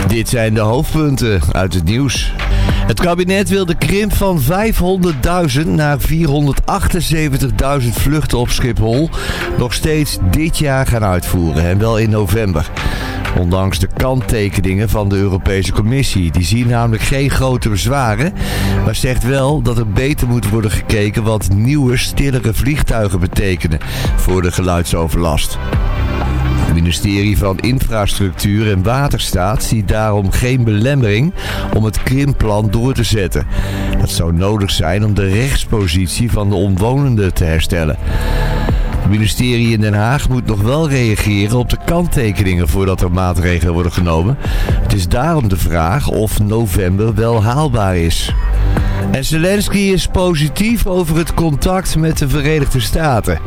Dit zijn de hoofdpunten uit het nieuws. Het kabinet wil de krimp van vijfhonderdduizend naar vierhonderdachtenzeventigduizend vluchten op Schiphol nog steeds dit jaar gaan uitvoeren en wel in november. Ondanks de kanttekeningen van de Europese Commissie. Die zien namelijk geen grote bezwaren, maar zegt wel dat er beter moet worden gekeken wat nieuwe, stillere vliegtuigen betekenen voor de geluidsoverlast. Het ministerie van Infrastructuur en Waterstaat ziet daarom geen belemmering om het krimpplan door te zetten. Dat zou nodig zijn om de rechtspositie van de omwonenden te herstellen. Het ministerie in Den Haag moet nog wel reageren op de kanttekeningen voordat er maatregelen worden genomen. Het is daarom de vraag of november wel haalbaar is. En Zelensky is positief over het contact met de Verenigde Staten.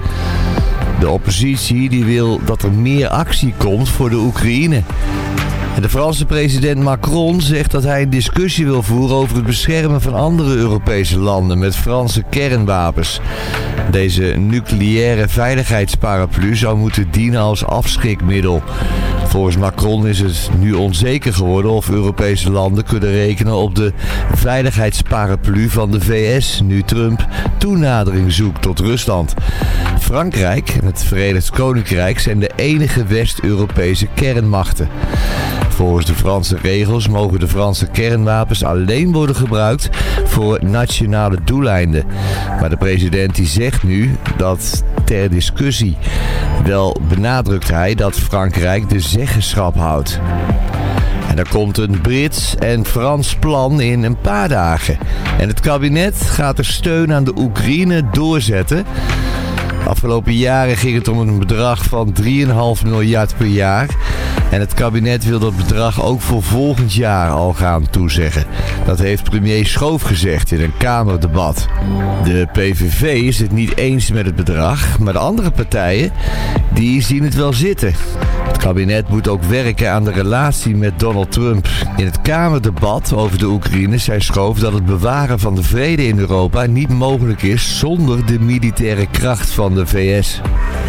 De oppositie die wil dat er meer actie komt voor de Oekraïne. En de Franse president Macron zegt dat hij een discussie wil voeren over het beschermen van andere Europese landen met Franse kernwapens. Deze nucleaire veiligheidsparaplu zou moeten dienen als afschrikmiddel. Volgens Macron is het nu onzeker geworden of Europese landen kunnen rekenen op de veiligheidsparaplu van de V S, nu Trump toenadering zoekt tot Rusland. Frankrijk en het Verenigd Koninkrijk zijn de enige West-Europese kernmachten. Volgens de Franse regels mogen de Franse kernwapens alleen worden gebruikt voor nationale doeleinden. Maar de president die zegt nu dat ter discussie. Wel benadrukt hij dat Frankrijk de zeggenschap houdt. En er komt een Brits en Frans plan in een paar dagen. En het kabinet gaat de steun aan de Oekraïne doorzetten. Afgelopen jaren ging het om een bedrag van drie komma vijf miljard per jaar. En het kabinet wil dat bedrag ook voor volgend jaar al gaan toezeggen. Dat heeft premier Schoof gezegd in een Kamerdebat. De P V V is het niet eens met het bedrag, maar de andere partijen die zien het wel zitten. Het kabinet moet ook werken aan de relatie met Donald Trump. In het Kamerdebat over de Oekraïne zei Schoof dat het bewaren van de vrede in Europa niet mogelijk is zonder de militaire kracht van de V S.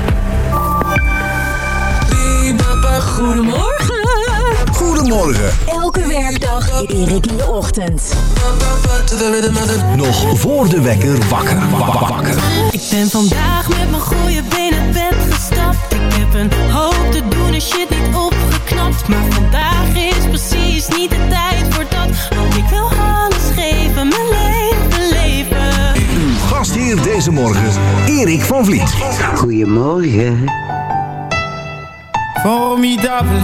Goedemorgen. Goedemorgen. Elke werkdag Erik in de ochtend. Nog voor de wekker wakker. wakker. Ik ben vandaag met mijn goeie benen bed gestapt. Ik heb een hoop te doen en shit niet opgeknapt. Maar vandaag is precies niet de tijd voor dat. Want ik wil alles geven, mijn leven leven. Uw gastheer deze morgen, Erik van Vliet. Goedemorgen. Formidable,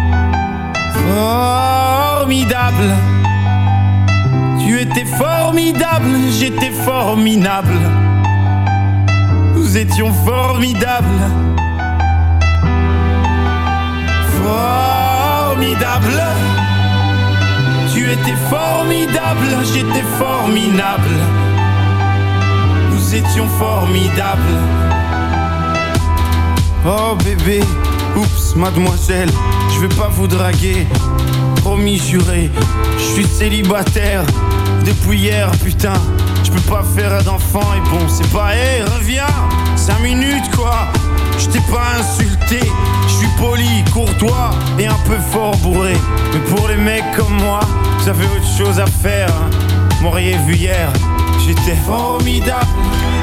formidable. Tu étais formidable, j'étais formidable. Nous étions formidables. Formidable. Tu étais formidable, j'étais formidable. Nous étions formidables. Oh bébé. Oups, mademoiselle, je vais pas vous draguer. Promis, juré, je suis célibataire depuis hier, putain. Je peux pas faire d'enfant et bon, c'est pas, hé, hey, reviens, cinq minutes quoi. Je t'ai pas insulté, je suis poli, courtois et un peu fort bourré. Mais pour les mecs comme moi, vous avez autre chose à faire, hein. M'auriez vu hier, j'étais formidable.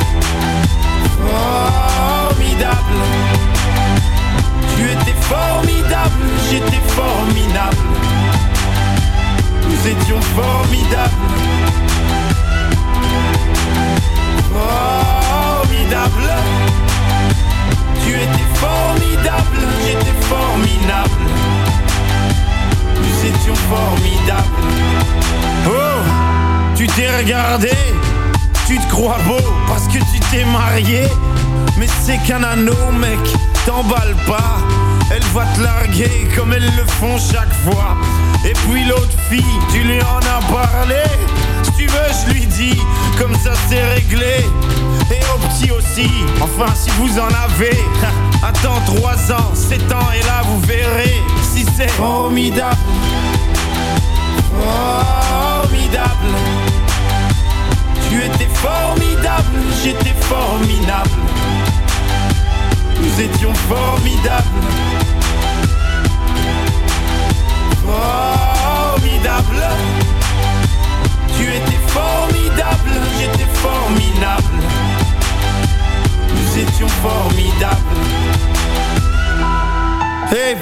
Formidable. Tu étais formidable, j'étais formidable. Nous étions formidables. Formidable. Tu étais formidable, j'étais formidable. Nous étions formidables. Oh, tu t'es regardé, tu te crois beau parce que tu t'es marié. Mais c'est qu'un anneau, mec. T'emballe pas, elle va te larguer comme elles le font chaque fois. Et puis l'autre fille, tu lui en as parlé. Si tu veux, je lui dis, comme ça c'est réglé. Et au petit aussi, enfin si vous en avez. Attends trois ans, sept ans et là vous verrez si c'est formidable. Formidable. Tu étais formidable, j'étais formidable. Nous étions formidables. Oh.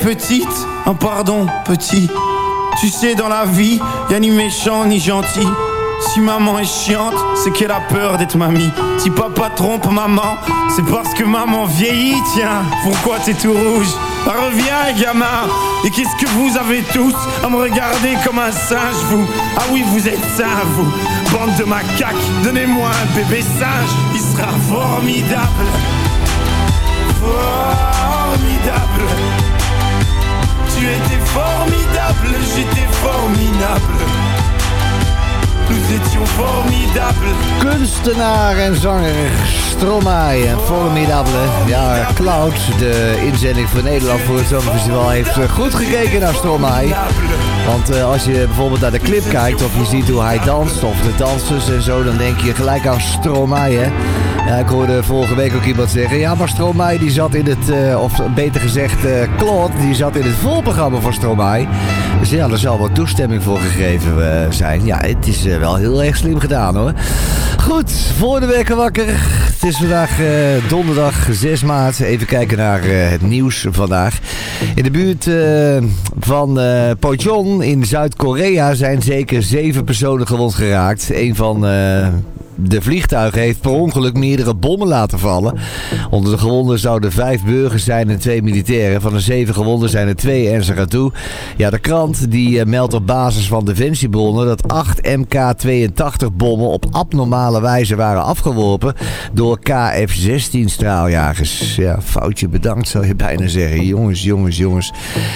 petite, un pardon, petit. Tu sais, dans la vie, y'a ni méchant ni gentil. Si maman est chiante, c'est qu'elle a peur d'être mamie. Si papa trompe maman, c'est parce que maman vieillit. Tiens, pourquoi t'es tout rouge? Bah, reviens, gamin. Et qu'est-ce que vous avez tous à me regarder comme un singe, vous? Ah oui, vous êtes sains, vous. Bande de macaques, donnez-moi un bébé singe. Il sera formidable. Formidable. Tu étais formidable, j'étais formidable. Nous étions formidables. Kunstenaar en zanger Stromae en Formidable. Ja, Cloud, de inzending voor Nederland voor het Zomerfestival, heeft goed gekeken naar Stromae. Want uh, als je bijvoorbeeld naar de clip kijkt of je ziet hoe hij danst of de dansers en zo, dan denk je gelijk aan Stromae, hè? Ja, ik hoorde vorige week ook iemand zeggen, ja, maar Stromae die zat in het, uh, of beter gezegd uh, Claude, die zat in het voorprogramma van Stromae. Dus ja, er zal wat toestemming voor gegeven uh, zijn. Ja, het is uh, wel heel erg slim gedaan, hoor. Goed, voor de wekker wakker. Het is vandaag uh, donderdag zes maart. Even kijken naar uh, het nieuws vandaag. In de buurt uh, van uh, Pocheon in Zuid-Korea zijn zeker zeven personen gewond geraakt. Een van... Uh, De vliegtuig heeft per ongeluk meerdere bommen laten vallen. Onder de gewonden zouden vijf burgers zijn en twee militairen. Van de zeven gewonden zijn er twee ernstig aan toe. Ja, de krant die uh, meldt op basis van defensiebronnen dat acht M K tweeëntachtig bommen op abnormale wijze waren afgeworpen door K F zestien straaljagers. Ja, foutje bedankt zou je bijna zeggen. Jongens, jongens, jongens.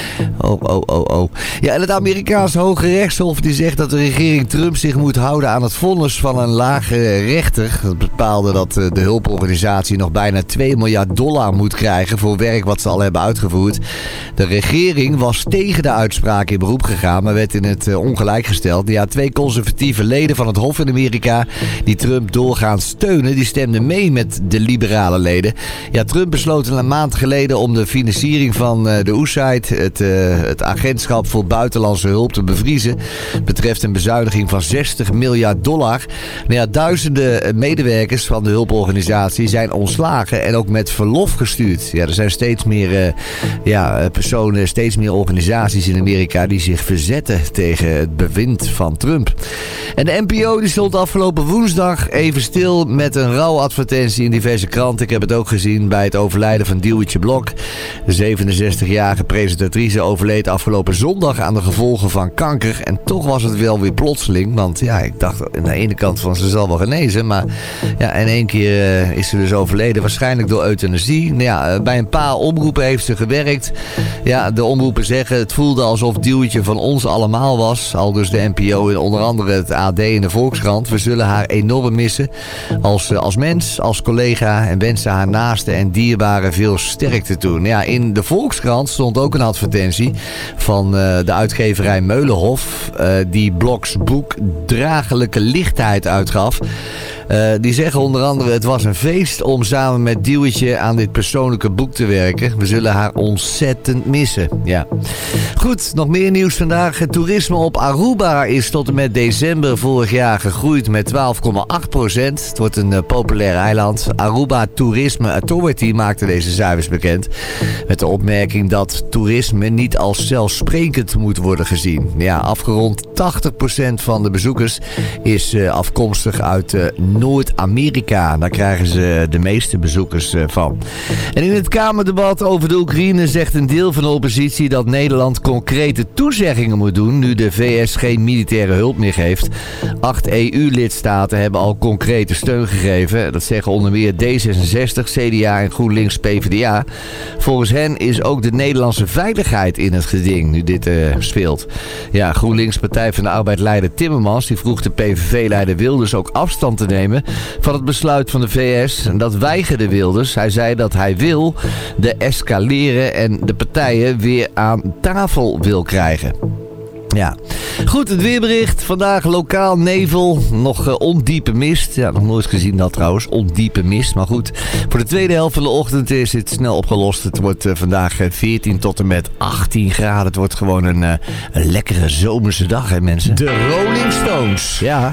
Oh, oh, oh, oh. Ja, en het Amerikaanse Hoge Rechtshof die zegt dat de regering Trump zich moet houden aan het vonnis van een lagere rechter. Dat bepaalde dat de hulporganisatie nog bijna twee miljard dollar moet krijgen voor werk wat ze al hebben uitgevoerd. De regering was tegen de uitspraak in beroep gegaan, maar werd in het ongelijk gesteld. Ja, twee conservatieve leden van het Hof in Amerika die Trump doorgaans steunen, die stemden mee met de liberale leden. Ja, Trump besloot een maand geleden om de financiering van de U S A I D, het, uh, het agentschap voor buitenlandse hulp, te bevriezen. Betreft een bezuiniging van zestig miljard dollar. Nou ja, duizenden medewerkers van de hulporganisatie zijn ontslagen en ook met verlof gestuurd. Ja, er zijn steeds meer uh, ja, personen, steeds meer organisaties in Amerika die zich verzetten tegen het bewind van Trump. En de N P O die stond afgelopen woensdag even stil met een rouwadvertentie in diverse kranten. Ik heb het ook gezien bij het overlijden van Diewertje Blok. De zevenenzestigjarige presentatrice overleed afgelopen zondag aan de gevolgen van kanker. En toch was het wel weer plotseling, want ja, ik dacht aan de ene kant van ze zal wel genezen, maar ja, in één keer uh, is ze dus overleden, waarschijnlijk door euthanasie. Nou ja, bij een paar omroepen heeft ze gewerkt. Ja, de omroepen zeggen het voelde alsof Diewertje van ons allemaal was. Al dus de N P O en onder andere het A D en de Volkskrant. We zullen haar enorm missen als, uh, als mens, als collega en wensen haar naasten en dierbaren veel sterkte toe. Nou ja, in de Volkskrant stond ook een advertentie van uh, de uitgeverij Meulenhof, uh, die Bloks boek Dragelijke Lichtheid uitgaf. Uh, die zeggen onder andere: het was een feest om samen met Diewertje aan dit persoonlijke boek te werken. We zullen haar ontzettend missen. Ja. Goed, nog meer nieuws vandaag. Het toerisme op Aruba is tot en met december vorig jaar gegroeid met twaalf komma acht procent. Het wordt een uh, populair eiland. Aruba Tourisme Authority maakte deze cijfers bekend. Met de opmerking dat toerisme niet als zelfsprekend moet worden gezien. Ja, afgerond tachtig procent van de bezoekers is uh, afkomstig uit uh, Noord-Amerika. Daar krijgen ze de meeste bezoekers uh, van. En in het Kamerdebat over de Oekraïne zegt een deel van de oppositie dat Nederland concrete toezeggingen moet doen nu de V S geen militaire hulp meer geeft. Acht E U-lidstaten hebben al concrete steun gegeven. Dat zeggen onder meer D zesenzestig, C D A en GroenLinks P V D A. Volgens hen is ook de Nederlandse veiligheid in het geding nu dit uh, speelt. Ja, GroenLinks Partij van de Arbeid-leider Timmermans die vroeg de P V V-leider Wilders ook afstand te nemen van het besluit van de V S. En dat weigerde Wilders. Hij zei dat hij wil de escaleren en de partijen weer aan tafel wil krijgen. Ja, goed, het weerbericht. Vandaag lokaal nevel, nog uh, ondiepe mist. Ja, nog nooit gezien dat trouwens, ondiepe mist. Maar goed, voor de tweede helft van de ochtend is het snel opgelost. Het wordt uh, vandaag uh, veertien tot en met achttien graden. Het wordt gewoon een, uh, een lekkere zomerse dag, hè mensen. De Rolling Stones, ja.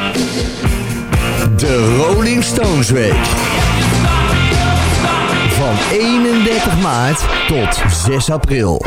De Rolling Stones Week. Van van eenendertig maart tot zes april.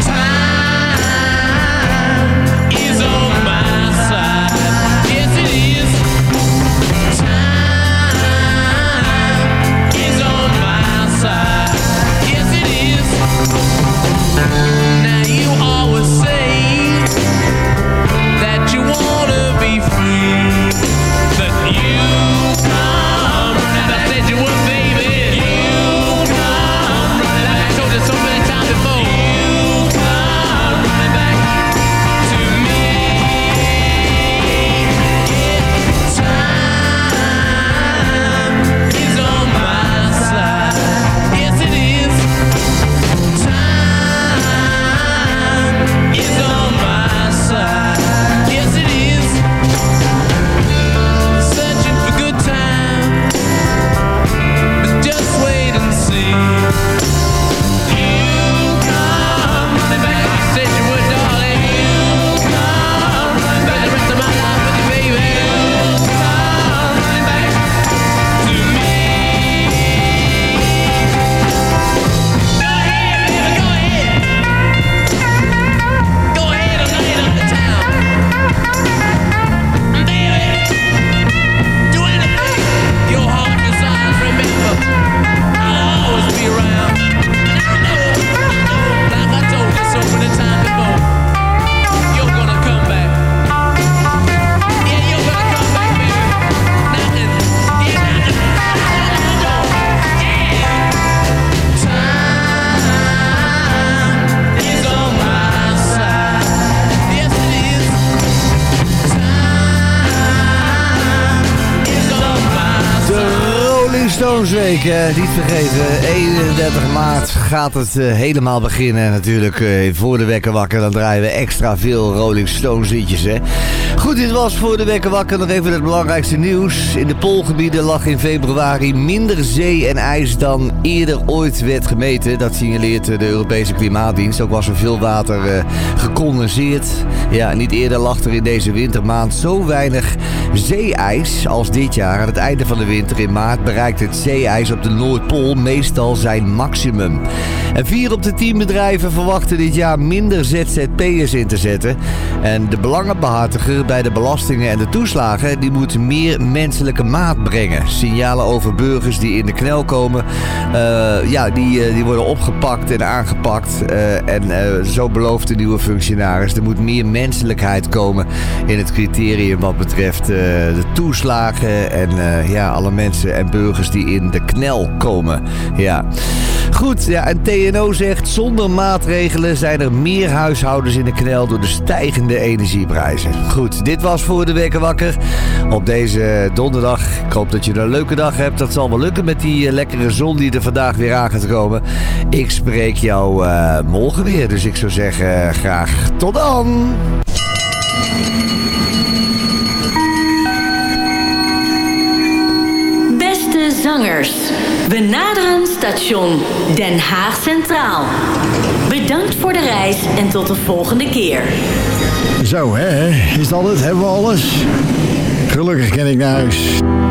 Stonesweek, eh, niet vergeten, eenendertig maart gaat het uh, helemaal beginnen. Natuurlijk uh, voor de Wekker Wakker, dan draaien we extra veel Rolling Stones liedjes, hè. Goed, dit was voor de Wekker Wakker. Nog even het belangrijkste nieuws. In de Poolgebieden lag in februari minder zee en ijs dan eerder ooit werd gemeten. Dat signaleert de Europese Klimaatdienst. Ook was er veel water uh, gecondenseerd. Ja, niet eerder lag er in deze wintermaand zo weinig zeeijs als dit jaar. Aan het einde van de winter in maart bereikt het zeeijs op de Noordpool meestal zijn maximum. En vier op de tien bedrijven verwachten dit jaar minder Z Z P'ers in te zetten. En de belangenbehartiger bij de belastingen en de toeslagen, die moet meer menselijke maat brengen. Signalen over burgers die in de knel komen, uh, ja, die, uh, die worden opgepakt en aangepakt. Uh, en uh, zo belooft de nieuwe functionaris. Er moet meer menselijkheid komen in het criterium wat betreft uh, de toeslagen en uh, ja, alle mensen en burgers die in de knel komen. Ja. Goed, ja, en T N O zegt, zonder maatregelen zijn er meer huishoudens in de knel door de stijgende energieprijzen. Goed, dit was voor de Wekker Wakker op deze donderdag. Ik hoop dat je een leuke dag hebt. Dat zal wel lukken met die uh, lekkere zon die er vandaag weer aan gaat komen. Ik spreek jou uh, morgen weer, dus ik zou zeggen, uh, graag tot dan! Beste zangers, we naderen station Den Haag Centraal. Bedankt voor de reis en tot de volgende keer. Zo, hè? Is dat het? Hebben we alles? Gelukkig ken ik naar huis.